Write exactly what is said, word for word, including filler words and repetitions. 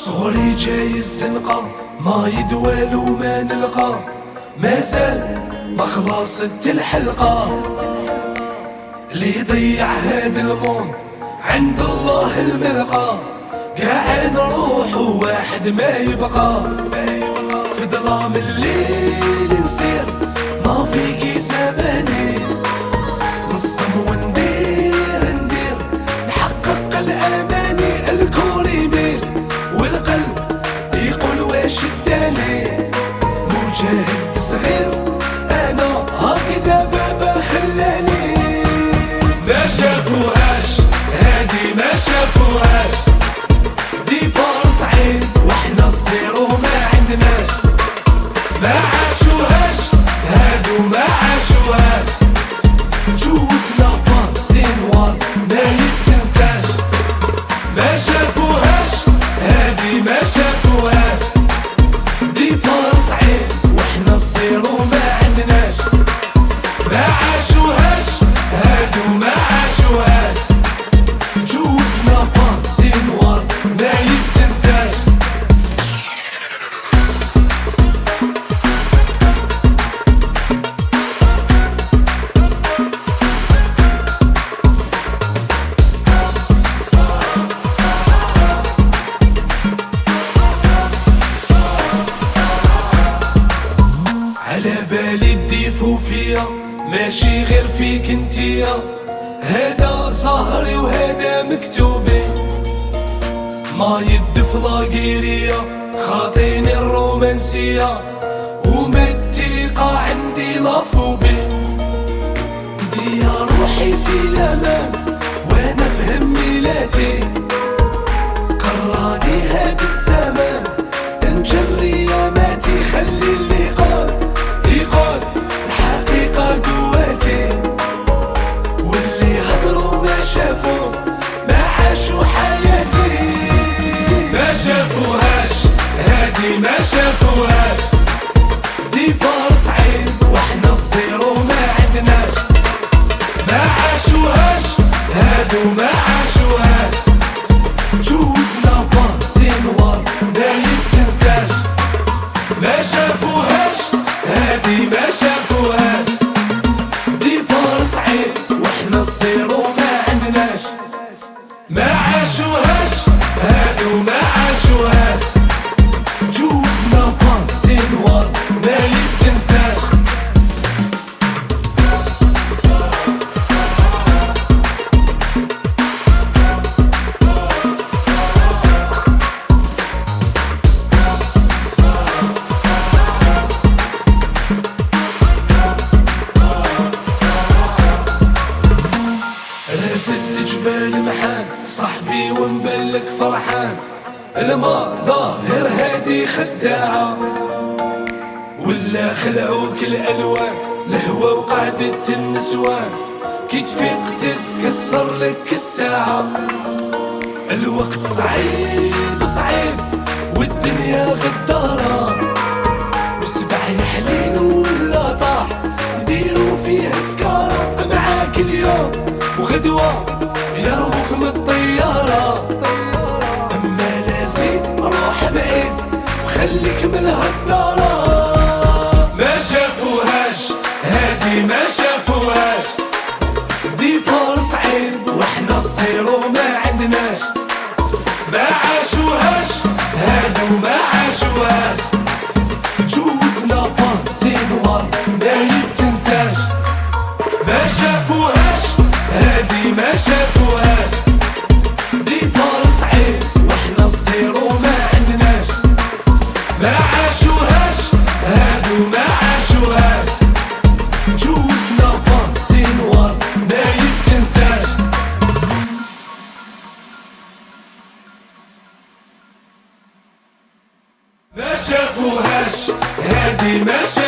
صغري جاي الزنقة ما يدوال وما نلقى، مازال ما خلصت الحلقة. اللي يضيع هاد المون عند الله الملقى، قاع نروح وواحد ما يبقى. في ظلام الليل نسير ما فيكي زماني، نصدم وندير ندير نحقق الاماني. الكور يميل والقلب يقول واش اداني، مجاهد صغير انا هكذا بابا خلاني. ما شافوهاش هادي ما شافوهاش، ديبار صعيد واحنا الزيرو ما عندناش. ما عاشوهاش هادو ما عاشوهاش، جوزنا بانسينوار ما يتنساش. ما شافوهاش هادي ما شافوهاش، ديبار صعيد واحنا الزيرو ما عندناش. ما عاشوهاش هادو ما عاشوهاش، جوزنا بانسينوار ما يتنساش. على بالي تضيفوا فيا ماشي غير فيك انتيا، هذا ظهري وهذا مكتوبي. ما يدف لاقيريا خاطيني الرومانسية، وما الثقة عندي لافوبي. انتي يا روحي في الامان وانا في هميلاتي، قراني هاد الزمان نجري ياماتي. خلي اللي قال يقول الحقيقة قواتي، واللي هضروا ما شافوا ما عاشوا حياتي. ما شافوهاش هادي ما شافوهاش، ديبار صعيد واحنا الزيرو ما عندناش. ما عاشوهاش هادو ما عاشوهاش، جوزنا بانسينوار ما يتنساش. ما شافوهاش هادي ما شافوهاش، ديبار صعيد واحنا الزيرو ما عندناش. ما عاشوهاش هادو ما عاشوهاش، جوزنا بانسينوار ما يتنساش. رافد جبال محان صاحبي ونبلك فرحان. الما ظاهر هادي خداعة ولا خلعوك الالوان، الهوى وقعدة النسوان. كي تفيق تتكسر لك الساعة. الوقت صعيب صعيب والدنيا غدارة، وسبع يحليل ولا طاح يديروا فيها سكارة. معاك اليوم وغدوة يرموك من الطيارة، اما لازم روح بعيد وخليك من هالدارة. ما شافوهاش هادي ما شافوهاش، ديبار صعيد واحنا الزيرو ما عندناش. ما عاشوهاش هادو ما عاشوهاش، جوزنا بانسينوار ما يتنساش. ما شافوهاش هادي ما شافوهاش، ديبار صعيد واحنا الزيرو ما عندناش. ما عاشوهاش هادو ما عاشوهاش، جوزنا بانسينوار ما يتنساش. ما شافوهاش هادي ما شافوهاش.